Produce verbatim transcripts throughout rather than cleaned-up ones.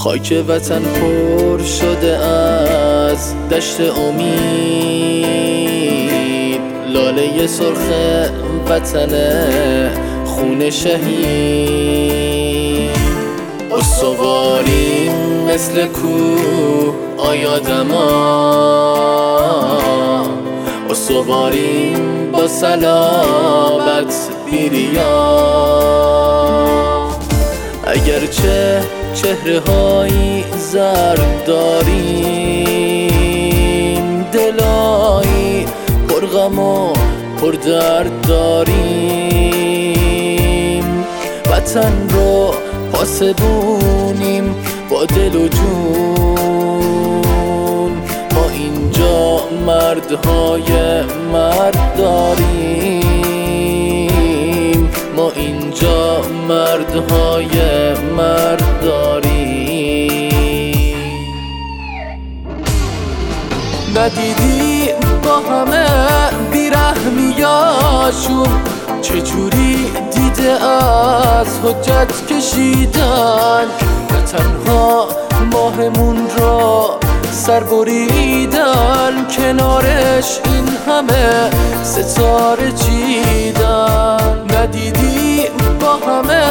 خاک وطن پر شده از دشت امید، لاله سرخ وطن خون شهید. استواریم مثل کوه آیادما، استواریم با صلابت بیریا. اگرچه چهره هایی زرد داریم، دلایی پر غم و پر درد داریم. وطن رو پاسبونیم با دل و جون، ما اینجا مردهای مرد داریم، ما اینجا مردهای مرد داریم. ندیدی با همه بیرحمیاشون چجوری دیده از حجت کشیدن، نه تنها ماهمون را سر بریدن، کنارش این همه ستاره چیدن. ندیدی با همه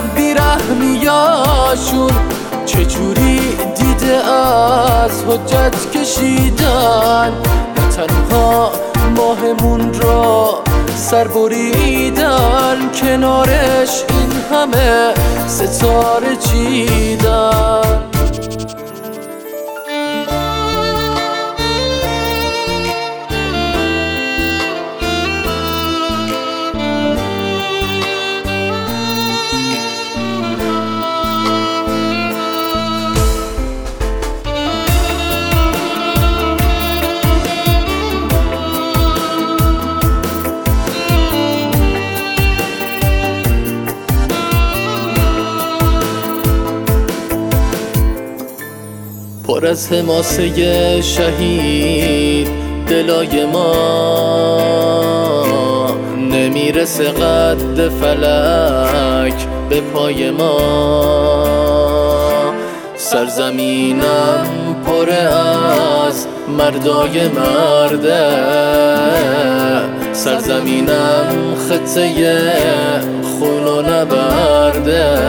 بیرحمیاشون چجوری دیده از حجت کشیدن، نه تنها ماهمون را سر بریدن، کنارش این همه ستاره چیدن. پر از حماسه شهید دلای ما، نمیرسه قد فلک به پای ما. سرزمینم پر از مردای مرده، سرزمینم خطه خون و نبرده.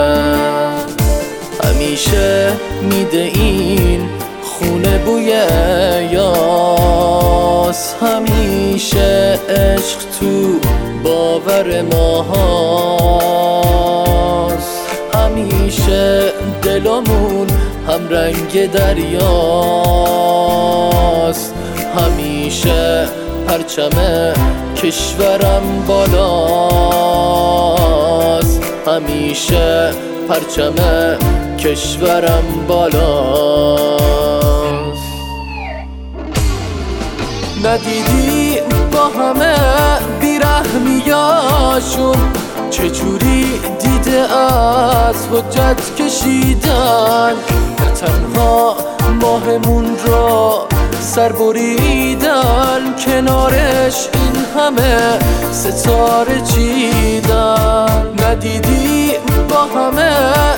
همیشه میده این خونه بوی یاس، همیشه عشق تو باور ماهاست، همیشه دلمون هم رنگ دریاست، همیشه پرچم کشورم بالاست، همیشه پرچم کشورم بالاست. ندیدی با همه بیرحمیاشون چجوری دیده از حجت کشیدن، نه تنها ماهمون را سر بریدن، کنارش این همه ستاره چیدن. ندیدی با همه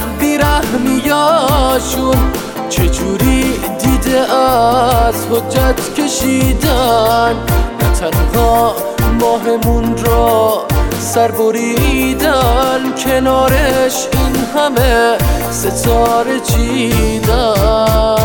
بیرحمیاشون چجوری دیده از حجت کشیدن، نه تنها ماهمون را سر بریدن، کنارش این همه ستاره چیدن.